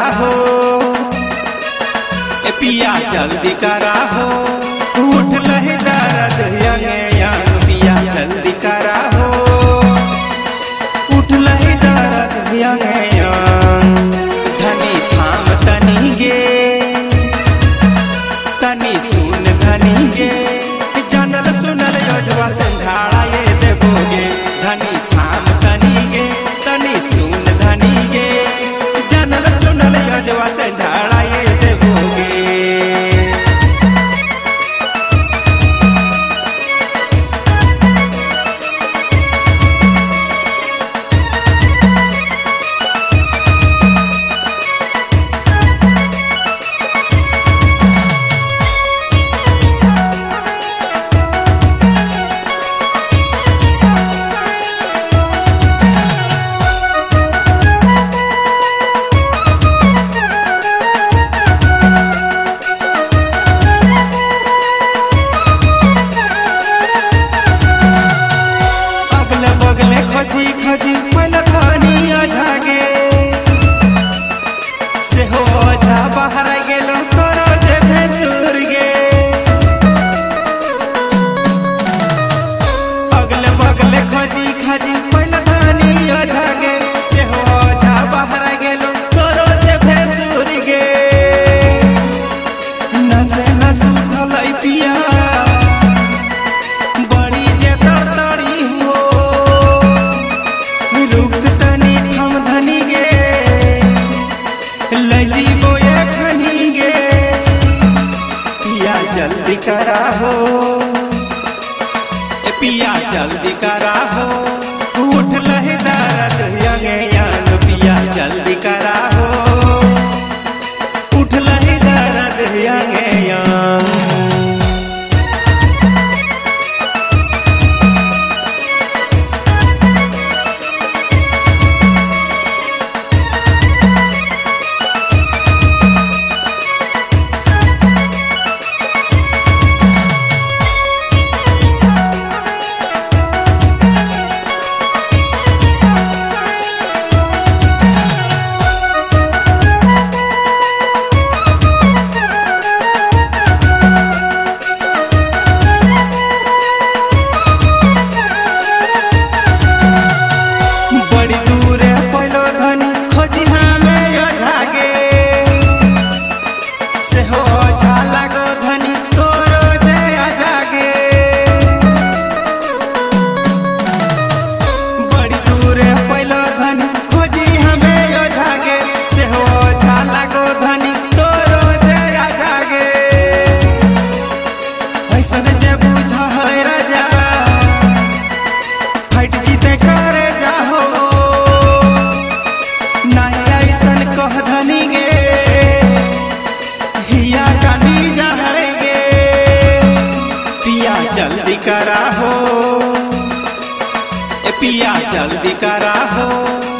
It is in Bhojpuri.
हो, ए पिया जल्दी करा हो, उठ लही दर्द यंग यंग पिया जल्दी करा हो, उठ लही दर्द यंग यंग। धनी थाम तनी गे, तनी सुन धनी गे, जानल सुनल योजवा संझाड़ा ये देबोगे। धनी थाम तनी गे, तनी सुन धनी गे, जानल सुनल योजवा संझाड़ा ये देबोगे। खजी खजी मन धनी अझागे से हो जा बाहर गेलो तोरो जे भेसुर गे। अगले बगले खजी खजी मन धनी अझागे से हो जा बाहर गेलो तोरो जे भेसुर गे। नसे न सुधल पिया बड़ी जे तड़तड़ी हो, रुक तनी थम धनी गे, लजीबो ये खनी गे। पिया जल्दी करा हो, ए पिया जल्दी करा हो, उठ लही दर्द यंग यंग पिया जल्दी करा हो, उठ लही दर्द यंग यंग। जल्दी करा हो, ए पिया जल्दी करा हो,